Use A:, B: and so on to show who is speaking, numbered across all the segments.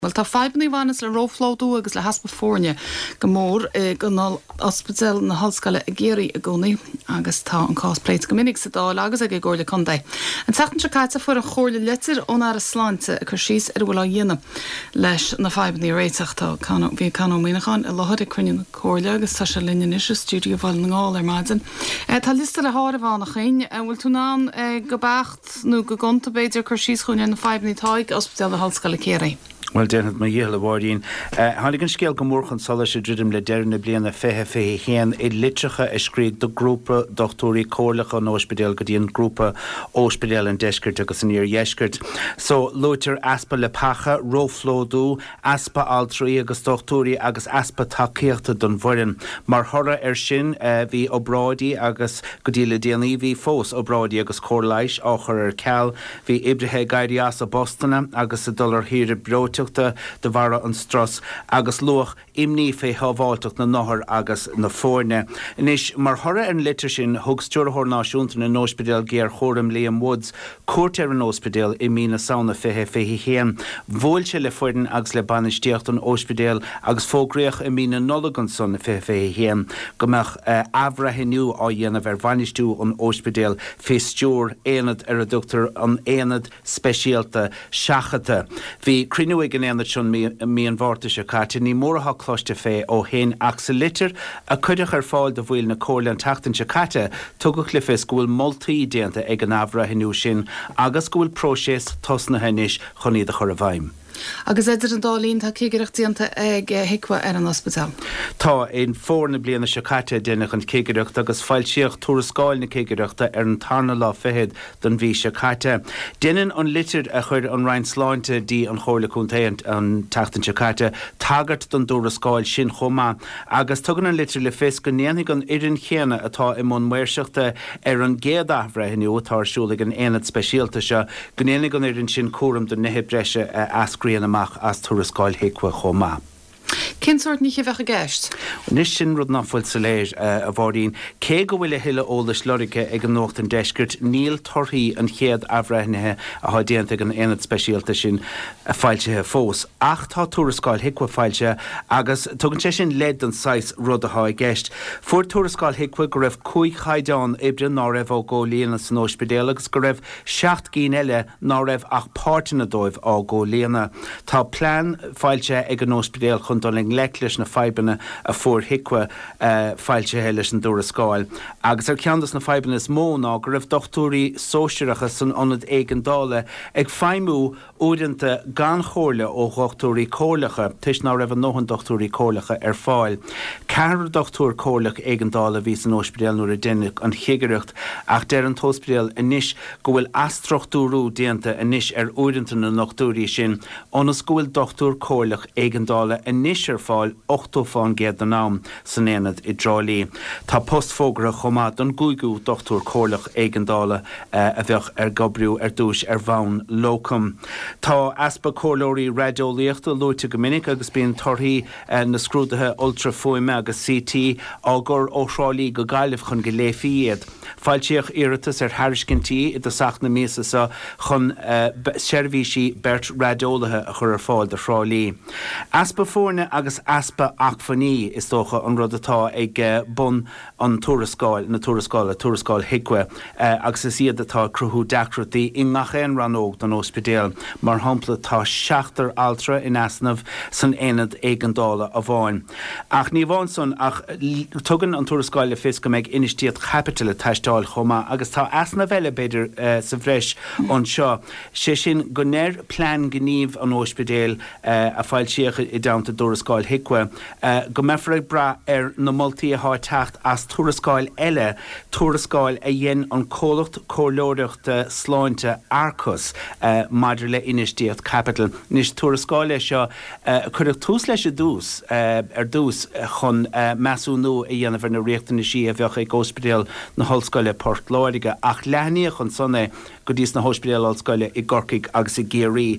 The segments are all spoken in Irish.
A: Well, tá feibní bhanas le róflódú agus le haspa fórne go mór gonal ospital na hallscoile a géirí a gcónaí agus tá an cáspleit go minic sa dáil agus ag gcóirla chundé. An teachtain se caite fuair a chóirla letir ón ar a sláinte a chur síos ar bhfuil á dhéanam leis na feibní réiteach bhí canó míachán a láthir cuine na cóirla agus tá se linne is stúdio bhil na ngáil ar maidin. Tá lista le háir bhána chéin bhfuil tú ná go bacht nó go gonta beidir chur síos chuine na feibní táig ospital na hallscoile céirí.
B: Well, déanad ma dhéal bhádín. Hánig an scéal go mórchan sola sé dridim le deirna bliana fé chéan I litrecha a scríd do grúpa doctórí cóirlacha an óspidéal go dtíon grúpa óspidéal an deiscirt agus an ír dheiscirt. So, lúitir aspa le pacha, róflódú, aspa altraí agus doctórí agus aspa takeíochta don bhairin. Mar thora sin bhí obráidí agus go dtí le déanaí bhí fós obráidí agus cóirlais áchar ar ceall, bhí ibrithe gairí as a Bostona agus a dul ar hir bróte de bhara an stras agus luach imní fé hábháilteach na náthair agus na fórne. Inis mar thora an litir sin thug stúrthóir náisiúnta na nóspidéal géar chóram Liam Woods cuairt ar an óspidéal I mína saona fé chéan. Bhfuil se le foireann agus le banistíocht an óspidéal agus fógréoch I mína nolagan son fé chéan. Gomach abhraithniú á dhéanamh ar bhainistú an óspidéal fé stúr éanad ar a dúchtar an éanad speisialta seachata. Bhí crinú gan éanad sin mí an bhharrta se caite ní mórtha cloiste fé ó hen achsa litir a chuideach ar fáil do bhfuil na cóirla an tachtain se caite tugach le fis gúil moltaí déanta ag an abhraithniú sin agus gúil prósés tosna henis chuní a chur a bhaim.
A: Agus idir an dálín tá cígeireachtaíanta ag hicwa ar an ospital.
B: Tá éon fórna bliana se caite dénach an cígeireacht agus fáiltíoch tuarascáil na cígeireachta ar an tarna lá fehéad don bhí se caite. Déanann an litir a chuir an Ryan sláinte dí an chóirla chuntaíont an tachtain se caite tagart don tuarascáil sin chomá agus tugann an litir le fis go néananig an irin chéana atá I món muirseachta ar an géad ahbhreithniú atásúla an éanad speisialta se go néananig an irin sin cuaram don nithibreise ascrí amach as tuarascáil hicwa chomá.
A: Cén sort ní bheith a gceist?
B: Nis sin rud náfuil sa léir a bhádín, cé go bhfuil hiile ólas lorice ag an nócht an deiscirt níl torthaí an chéad abhreithnithe a déanta an éanad speisialta sin a fáiltethe fós. Ach tá tuarascáil hicwa fáilte agus tugann sé sin led an 6 rud a gceist. Fuair tuarascáil hicwa go raibh 5 chaideán ibre ná raibh á ggóléana san óspidéal agus go raibh 7 cín eile ná raibh ach páirteanna dóibh á ggóléana. Tá plán fáilte ag an óspidéal chun don leiclis na feibanna a fuair hicwa fáilte heiles an tuarascáil. Agus ar ceandas na feibanna is mó ná go raibh dochtúirí sóisireacha san anad éigean dála ag feimú údanta gan chóirla ó dochtúirí cóirlacha tuis ná raibh nóhan dochtúirí cóirlacha ar fáil. Ceithre dochtúir cóirlach éigean dála ví san óspidéal nuair a dénach an chiigeireacht ach deir an tóspidéal inis go bhfuil astrochtúrú déanta inis ar údanta na nochtúirí sin ónas go bhfuil dochtúir cóirlach éigean dála inis ar fáil 8 fáin géad an nám san éanad I drálí. Tá postfógra chomá don gúigú dochtúir cóirlach éigean dála a bheith ar gobriú ar dúis ar bhain locum. Tá aspa cóirlóirí radiolaíochta lúite go minic agus bíon torthaí na scrúdathe ultrafuime agus CT águr ó srálaí go gaiileh chun go léifíiad. Fáiltíoch iiritas ar thairiscintí I do saach na míasa sa chun seirbhísí beirt radiolaithe a chur ar fáil de srálaí. Aspa fórne agus aspa achfaní is tócha an rud atá ag bun an tuarascáil na tuarascáil hicwa agus is iad atá cruthú deacrataí I ngach éon ranóg don óspidéal mar hampla tá 7 altra in asnamh san éanad éigean dála a bháin. Ach ní bháin son ach tugann an tuarascáil le fis go méid inistíad capitala taistáil chomá agus tá asnamh eile beidir sa bhreis an seo. Sé sin go néir plán gníomh an óspidéal a fáiltíocha I damta tuarascáil hicwa go mefraigh bra ar na moltaí a techt as tuarascáil eile tuarascáil a dhéan an cólacht cóirleoireachta sláinte Arcus maidir le inistíocht capital. Nis tuarascáil seo chuireach tús leis a dús ar dús chun measú nó a dhéanamh na réachtainna sí a bheoch ag óspidéal na hallscoile Port Láirige ach leithníoch an sonna go dtís na hóspidéal hallscoile I Gorcaigh agus I Géirí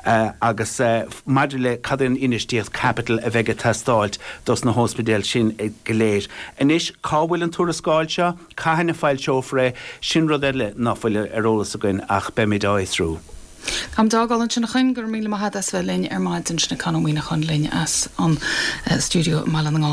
B: agus maidir le cadin inistíocht capital a bheith testáilt dos na hóspidéal sin ag goléir. Inis cábhfuil an tuarascáil seo caihanna fáil seófra sin rud eile nach bhfuil ar ólas a gin ach be mé dáithsrú.
A: Am dágálann sinna chuin gur míle maithe as bheith linn ar maidin sinna canmhaoine chun linn as an stúdio má an